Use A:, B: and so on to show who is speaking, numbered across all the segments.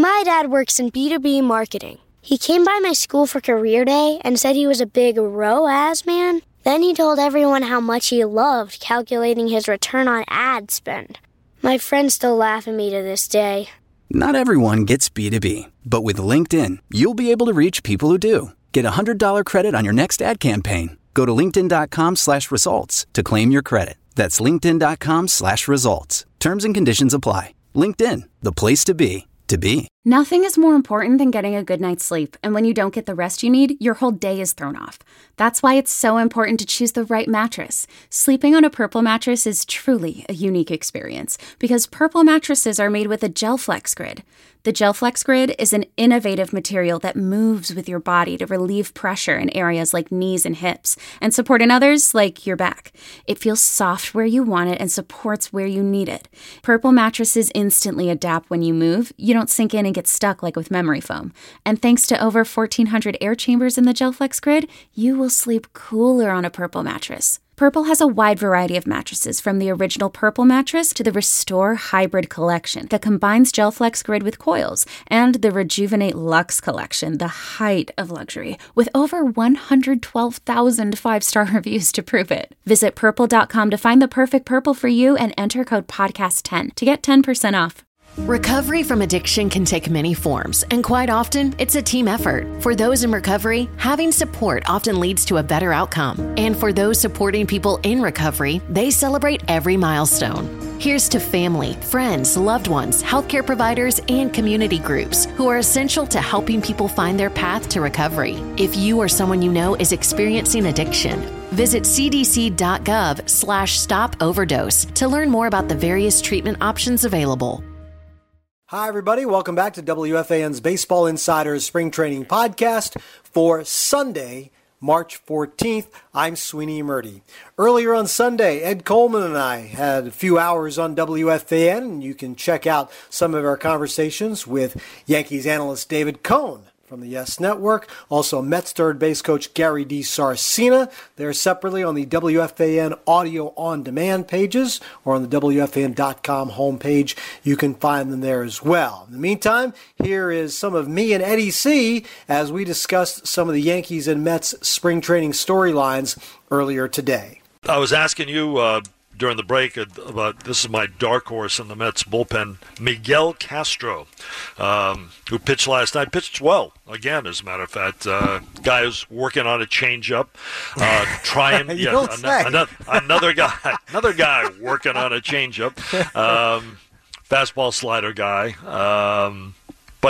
A: My dad works in B2B marketing. He came by my school for career day and said he was a big ROAS man. Then he told everyone how much he loved calculating his return on ad spend. My friends still laugh at me to this day.
B: Not everyone gets B2B, but with LinkedIn, you'll be able to reach people who do. Get a $100 credit on your next ad campaign. Go to linkedin.com/results to claim your credit. That's linkedin.com/results. Terms and conditions apply. LinkedIn, the place to be, to be.
C: Nothing is more important than getting a good night's sleep, and when you don't get the rest you need, your whole day is thrown off. That's why it's so important to choose the right mattress. Sleeping on a Purple mattress is truly a unique experience, because Purple mattresses are made with a GelFlex Grid. The GelFlex Grid is an innovative material that moves with your body to relieve pressure in areas like knees and hips, and support in others like your back. It feels soft where you want it and supports where you need it. Purple mattresses instantly adapt when you move. You don't sink in and get stuck like with memory foam. And thanks to over 1,400 air chambers in the GelFlex Grid, you will sleep cooler on a Purple mattress. Purple has a wide variety of mattresses, from the original Purple mattress to the Restore Hybrid collection that combines GelFlex Grid with coils, and the Rejuvenate Luxe collection, the height of luxury, with over 112,000 five-star reviews to prove it. Visit purple.com to find the perfect Purple for you and enter code podcast10 to get 10% off.
D: Recovery from addiction can take many forms, and quite often, it's a team effort. For those in recovery, having support often leads to a better outcome. And for those supporting people in recovery, they celebrate every milestone. Here's to family, friends, loved ones, healthcare providers, and community groups who are essential to helping people find their path to recovery. If you or someone you know is experiencing addiction, visit cdc.gov/stop-overdose to learn more about the various treatment options available.
E: Hi, everybody. Welcome back to WFAN's Baseball Insiders Spring Training Podcast for Sunday, March 14th. I'm Sweeney Murdy. Earlier on Sunday, Ed Coleman and I had a few hours on WFAN, and you can check out some of our conversations with Yankees analyst David Cohn from the Yes Network. Also, Mets third base coach Gary DiSarcina. They're separately on the WFAN audio on demand pages or on the WFAN.com homepage. You can find them there as well. In the meantime, here is some of me and Eddie C. as we discussed some of the Yankees and Mets spring training storylines earlier today.
F: I was asking you during the break about, this is my dark horse in the Mets bullpen, Miguel Castro, who pitched last night. Pitched well, again, as a matter of fact. Guy who's working on a changeup, trying. Another guy working on a changeup, fastball slider guy. But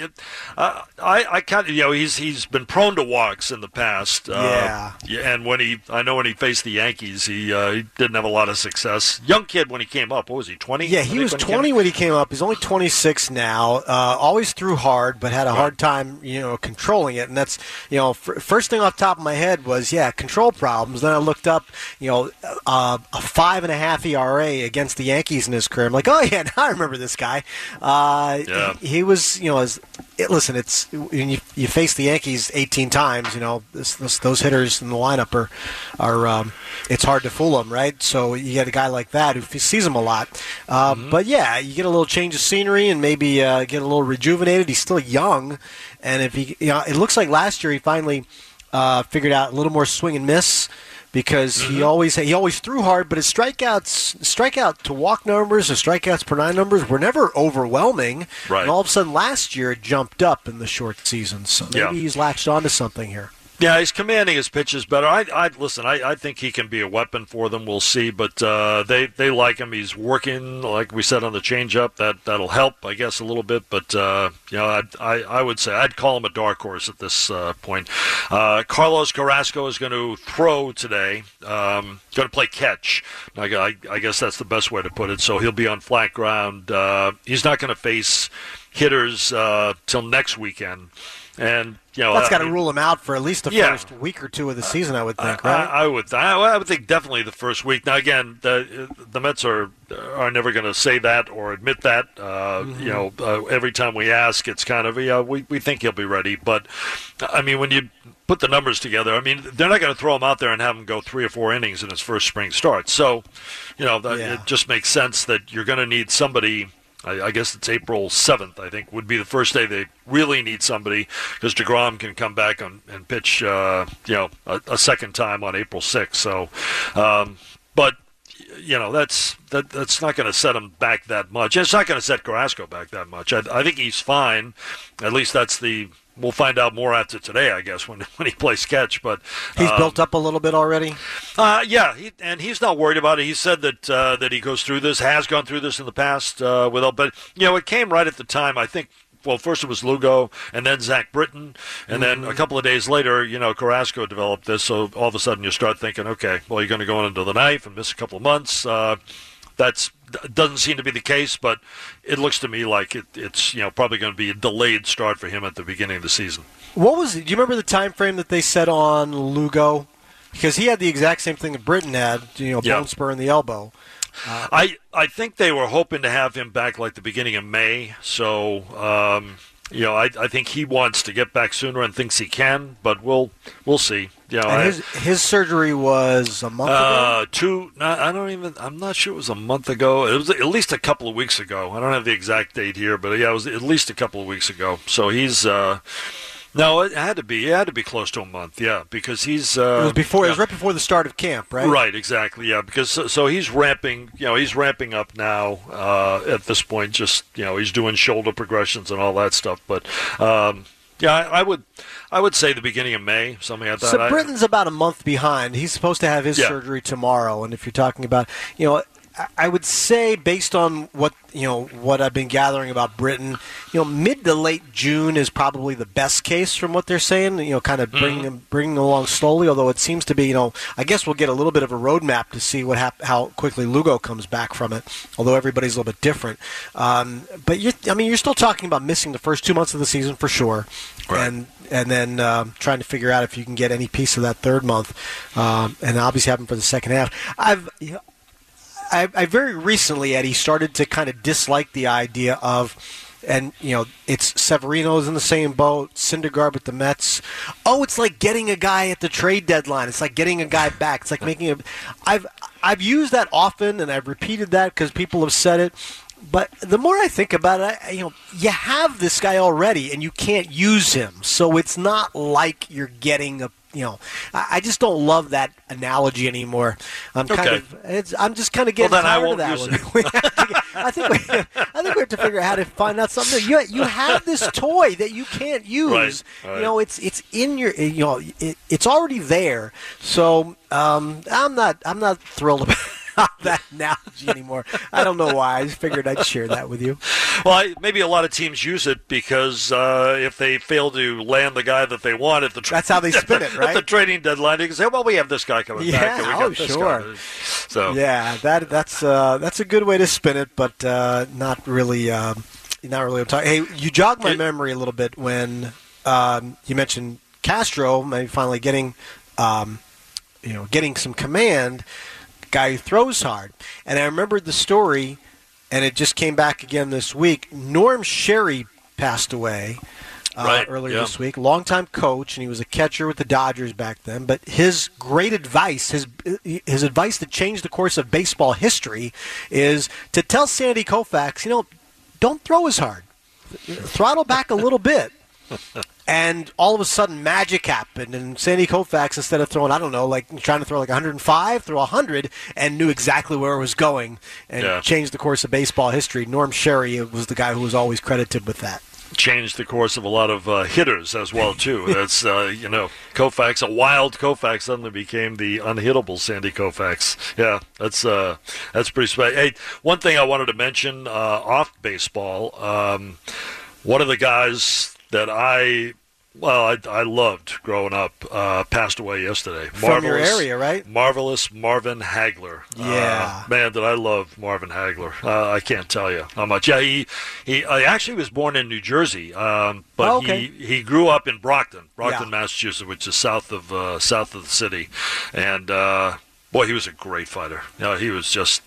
F: I kind of, he's been prone to walks in the past. And when he faced the Yankees, he didn't have a lot of success. Young kid when he came up. What was he, 20?
E: Yeah, he was 20 when he came up. He's only 26 now. Always threw hard, but had a hard time, controlling it. And that's, first thing off the top of my head was, control problems. Then I looked up, a 5.5 ERA against the Yankees in his career. I'm like, oh yeah, now I remember this guy. He was. Listen, it's when you face the Yankees 18 times. Those hitters in the lineup are it's hard to fool them, right? So you get a guy like that who sees them a lot. But yeah, you get a little change of scenery and maybe get a little rejuvenated. He's still young, and if he, it looks like last year he finally figured out a little more swing and miss. Because he always threw hard, but his strikeout to walk numbers, his strikeouts per nine numbers were never overwhelming. Right. And all of a sudden last year it jumped up in the short season. So maybe he's latched onto something here.
F: Yeah, he's commanding his pitches better. I think he can be a weapon for them. We'll see, but they like him. He's working, like we said, on the changeup. That'll help, I guess, a little bit. But I would say I'd call him a dark horse at this point. Carlos Carrasco is going to throw today. Going to play catch. I guess that's the best way to put it. So he'll be on flat ground. He's not going to face hitters till next weekend. And
E: that's got to rule him out for at least the first week or two of the season, I would think, right?
F: I would think definitely the first week. Now again, the Mets are never going to say that or admit that. Every time we ask, it's kind of we think he'll be ready. But I mean, when you put the numbers together, I mean, they're not going to throw him out there and have him go 3 or 4 innings in his first spring start. So, it just makes sense that you're going to need somebody I guess it's April 7th, I think, would be the first day they really need somebody, because DeGrom can come back and pitch, a second time on April 6th. So, but that's not going to set him back that much. It's not going to set Carrasco back that much. I think he's fine. At least we'll find out more after today, I guess, when he plays catch. But
E: he's built up a little bit already.
F: Yeah, and he's not worried about it. He said that he goes through this, has gone through this in the past but it came right at the time. I think. Well, first it was Lugo, and then Zach Britton, and then a couple of days later, Carrasco developed this. So all of a sudden, you start thinking, okay, well, you're going to go into the knife and miss a couple of months. That doesn't seem to be the case, but it looks to me like it's probably going to be a delayed start for him at the beginning of the season.
E: What was it? Do you remember the time frame that they set on Lugo? Because he had the exact same thing that Britton had, bone spur in the elbow.
F: I think they were hoping to have him back like the beginning of May. So, I think he wants to get back sooner and thinks he can, but we'll see.
E: And his surgery was a month ago?
F: I'm not sure it was a month ago. It was at least a couple of weeks ago. I don't have the exact date here, but it was at least a couple of weeks ago. So he's no, it had to be close to a month, yeah, because he's
E: it was right before the start of camp, right?
F: Right, exactly, yeah, because so he's ramping up now at this point, just he's doing shoulder progressions and all that stuff, but I would say the beginning of May, something like that.
E: So Britton's about a month behind. He's supposed to have his surgery tomorrow, and if you're talking about, I would say, based on what I've been gathering about Britton, mid to late June is probably the best case from what they're saying. Kind of bringing him along slowly. Although it seems to be, I guess we'll get a little bit of a roadmap to see how quickly Lugo comes back from it. Although everybody's a little bit different. But you're still talking about missing the first 2 months of the season for sure,
F: right.
E: And then trying to figure out if you can get any piece of that third month, and obviously having for the second half. I very recently, Eddie, started to kind of dislike the idea of, and it's Severino's in the same boat, Syndergaard with the Mets. Oh, it's like getting a guy at the trade deadline. It's like getting a guy back. It's like making a. I've used that often, and I've repeated that because people have said it. But the more I think about it, you have this guy already, and you can't use him. So it's not like you're getting a. I just don't love that analogy anymore. I'm just kind of getting tired of that one. I think we have to figure out how to find out something. You have this toy that you can't use. Right. It's in your. It's already there. So I'm not thrilled about that analogy anymore. I don't know why. I just figured I'd share that with you.
F: Well, maybe a lot of teams use it because if they fail to land the guy that they want at the
E: that's how they spin it, right?
F: At the trading deadline, they can say, "Well, we have this guy coming back."
E: Yeah, sure. So yeah, that's a good way to spin it, but not really. Not really. Hey, you jogged my memory a little bit when you mentioned Castro maybe finally getting some command. Guy who throws hard. And I remembered the story, and it just came back again this week. Norm Sherry passed away earlier this week. Longtime coach, and he was a catcher with the Dodgers back then. But his great advice, his advice that changed the course of baseball history, is to tell Sandy Koufax, don't throw as hard. Throttle back a little bit. And all of a sudden, magic happened, and Sandy Koufax, instead of throwing, trying to throw 105, threw 100, and knew exactly where it was going, and changed the course of baseball history. Norm Sherry was the guy who was always credited with that.
F: Changed the course of a lot of hitters as well, too. That's, Koufax, a wild Koufax suddenly became the unhittable Sandy Koufax. Yeah, that's pretty special. Hey, one thing I wanted to mention off baseball, one of the guys that I loved growing up, passed away yesterday.
E: From your area, right?
F: Marvelous Marvin Hagler.
E: Yeah.
F: Man, did I love Marvin Hagler. I can't tell you how much. Yeah, he actually was born in New Jersey, but he grew up in Brockton, Massachusetts, which is south of the city. And boy, he was a great fighter. He was just,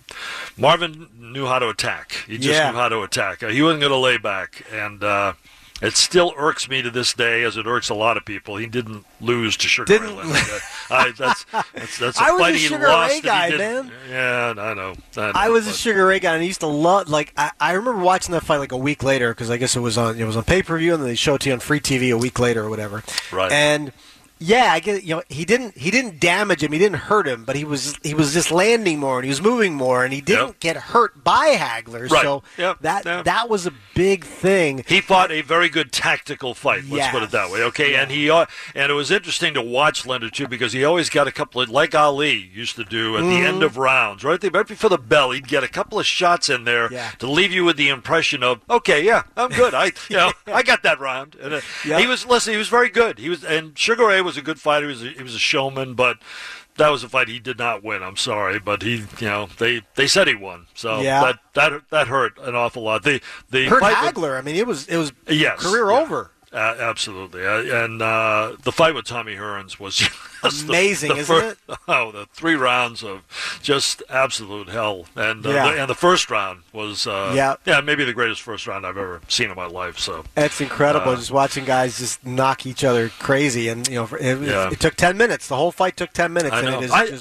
F: Marvin knew how to attack. He just knew how to attack. He wasn't going to lay back. And It still irks me to this day, as it irks a lot of people. He didn't lose to Sugar Ray Leonard. That's a fight he lost.
E: Guy, man.
F: Yeah, I know.
E: I was a Sugar Ray guy, and I used to love. Like, I remember watching that fight like a week later, because I guess it was on pay-per-view, and then they showed it to you on free TV a week later or whatever.
F: Right.
E: And yeah, I get. He didn't damage him. He didn't hurt him, but he was just landing more and he was moving more, and he didn't get hurt by Hagler.
F: Right.
E: So that was a big thing.
F: He fought a very good tactical fight. Let's put it that way. Okay, yeah. And it was interesting to watch Leonard too, because he always got a couple of, like Ali used to do at the end of rounds, right before the bell, he'd get a couple of shots in there to leave you with the impression of, okay, yeah, I'm good. I got that round. And he was very good. And Sugar Ray was a good fighter. He was a showman, but that was a fight he did not win. I'm sorry, but they said he won, so that hurt an awful lot. The
E: hurt
F: fight
E: Hagler. I mean, it was career over.
F: Absolutely, and the fight with Tommy Hearns was just
E: amazing, isn't it?
F: Oh, the 3 rounds of just absolute hell, and the first round was maybe the greatest first round I've ever seen in my life. So
E: that's incredible, just watching guys just knock each other crazy, and it took 10 minutes. The whole fight took 10 minutes.
F: I know.
E: And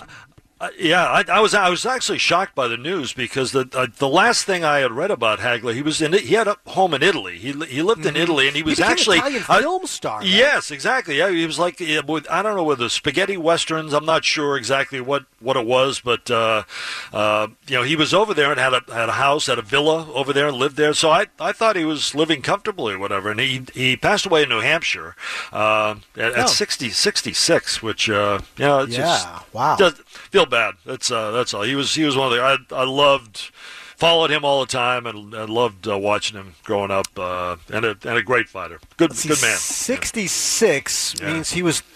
F: I was actually shocked by the news, because the last thing I had read about Hagler, he had a home in Italy. He lived in Italy, and he was actually
E: an Italian film star. Right?
F: Yes, exactly. Yeah, he was like I don't know, with the spaghetti westerns. I'm not sure exactly what it was, but he was over there and had a house, had a villa over there, and lived there. So I thought he was living comfortably or whatever. And he passed away in New Hampshire at 66, which just
E: wow.
F: Does feel bad. That's all. He was one of I followed him all the time and loved watching him growing up. And a great fighter. Good man.
E: 66 means he was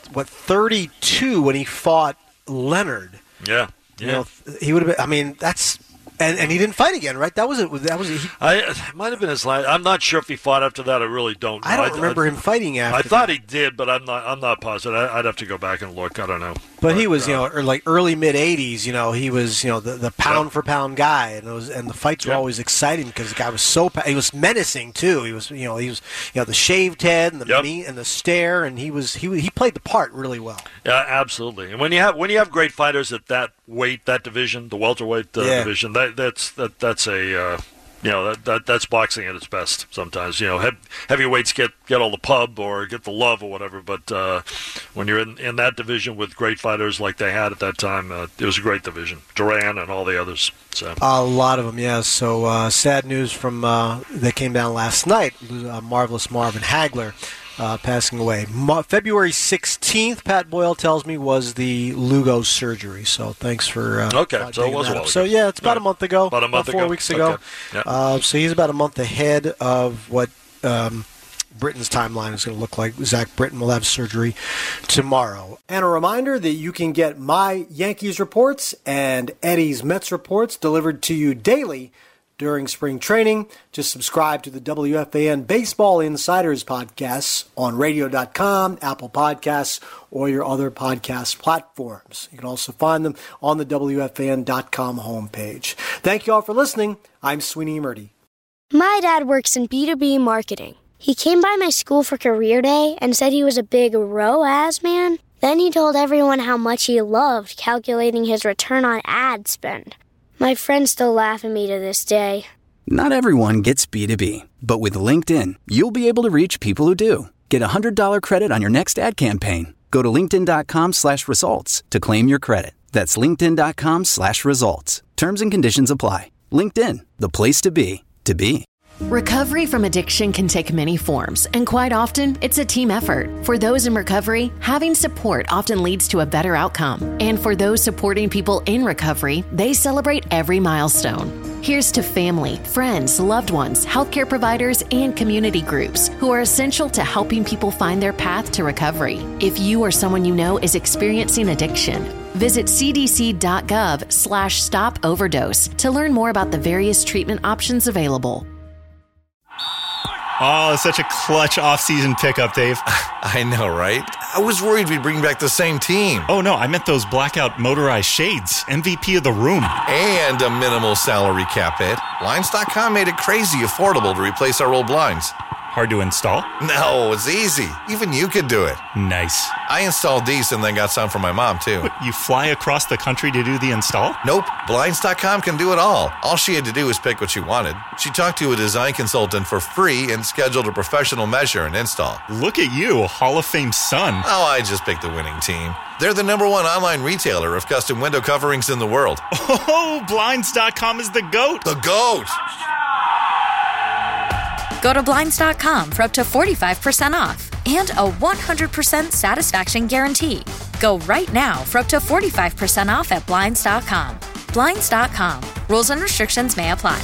E: 32 when he fought Leonard.
F: Yeah.
E: He would have been. I mean, that's. And he didn't fight again, right? That was it.
F: It might have been his last. I'm not sure if he fought after that. I really don't know.
E: I don't remember him fighting after.
F: I thought he did, but I'm not positive. I'd have to go back and look. I don't know.
E: But he was, like early mid '80s. He was, the pound for pound guy, and the fights were always exciting because the guy was he was menacing too. He was, the shaved head and the meat and the stare, and he played the part really well.
F: Yeah, absolutely. And when you have great fighters at that weight, that division, the welterweight division, that's boxing at its best. Sometimes heavyweights get all the pub or get the love or whatever, but when you're in that division with great fighters like they had at that time, it was a great division. Duran and all the others. So
E: a lot of them, yeah. So sad news from that came down last night. Marvelous Marvin Hagler. Passing away. February 16th, Pat Boyle tells me, was the Lugo surgery. So thanks for
F: so it was a while ago.
E: So yeah, it's about a month ago.
F: About
E: 4 weeks ago.
F: Okay. Yeah.
E: So he's about a month ahead of what Britain's timeline is going to look like. Zach Britton will have surgery tomorrow. And a reminder that you can get my Yankees reports and Eddie's Mets reports delivered to you daily during spring training. Just subscribe to the WFAN Baseball Insiders podcasts on radio.com, Apple Podcasts, or your other podcast platforms. You can also find them on the WFAN.com homepage. Thank you all for listening. I'm Sweeney Murdy.
A: My dad works in B2B marketing. He came by my school for career day and said he was a big ROAS man. Then he told everyone how much he loved calculating his return on ad spend. My friends still laugh at me to this day.
B: Not everyone gets B2B, but with LinkedIn, you'll be able to reach people who do. Get a $100 credit on your next ad campaign. Go to linkedin.com/results to claim your credit. That's linkedin.com/results. Terms and conditions apply. LinkedIn, the place to be, to be.
D: Recovery from addiction can take many forms, and quite often, it's a team effort. For those in recovery, having support often leads to a better outcome. And for those supporting people in recovery, they celebrate every milestone. Here's to family, friends, loved ones, healthcare providers, and community groups who are essential to helping people find their path to recovery. If you or someone you know is experiencing addiction, visit cdc.gov/stop-overdose to learn more about the various treatment options available.
G: Oh, such a clutch offseason pickup, Dave.
H: I know, right? I was worried we'd bring back the same team.
G: Oh, no, I meant those blackout motorized shades. MVP of the room.
H: And a minimal salary cap hit. Blinds.com made it crazy affordable to replace our old blinds.
G: Hard to install?
H: No, it's easy. Even you could do it.
G: Nice.
H: I installed these and then got some for my mom, too.
G: But you fly across the country to do the install?
H: Nope. Blinds.com can do it all. All she had to do was pick what she wanted. She talked to a design consultant for free and scheduled a professional measure and install.
G: Look at you, Hall of Fame son.
H: Oh, I just picked the winning team. They're the #1 online retailer of custom window coverings in the world.
G: Oh, Blinds.com is the GOAT.
H: The GOAT!
I: Go to Blinds.com for up to 45% off and a 100% satisfaction guarantee. Go right now for up to 45% off at Blinds.com. Blinds.com. Rules and restrictions may apply.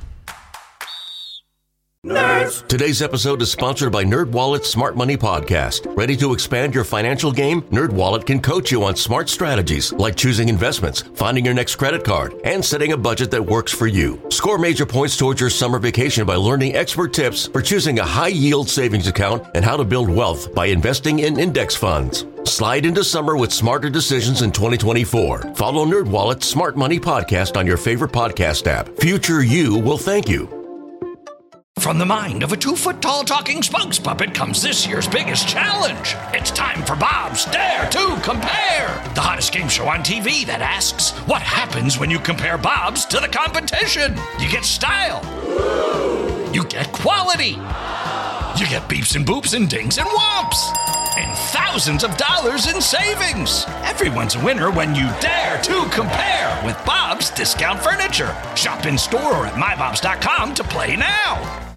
J: Nerds. Today's episode is sponsored by NerdWallet's Smart Money Podcast. Ready to expand your financial game? NerdWallet can coach you on smart strategies like choosing investments, finding your next credit card, and setting a budget that works for you. Score major points towards your summer vacation by learning expert tips for choosing a high-yield savings account and how to build wealth by investing in index funds. Slide into summer with smarter decisions in 2024. Follow NerdWallet's Smart Money Podcast on your favorite podcast app. Future you will thank you.
K: From the mind of a 2-foot-tall talking spokes puppet comes this year's biggest challenge. It's time for Bob's Dare to Compare, the hottest game show on TV that asks, what happens when you compare Bob's to the competition? You get style. You get quality. You get beeps and boops and dings and whomps. And thousands of dollars in savings. Everyone's a winner when you dare to compare with Bob's Discount Furniture. Shop in store or at mybobs.com to play now.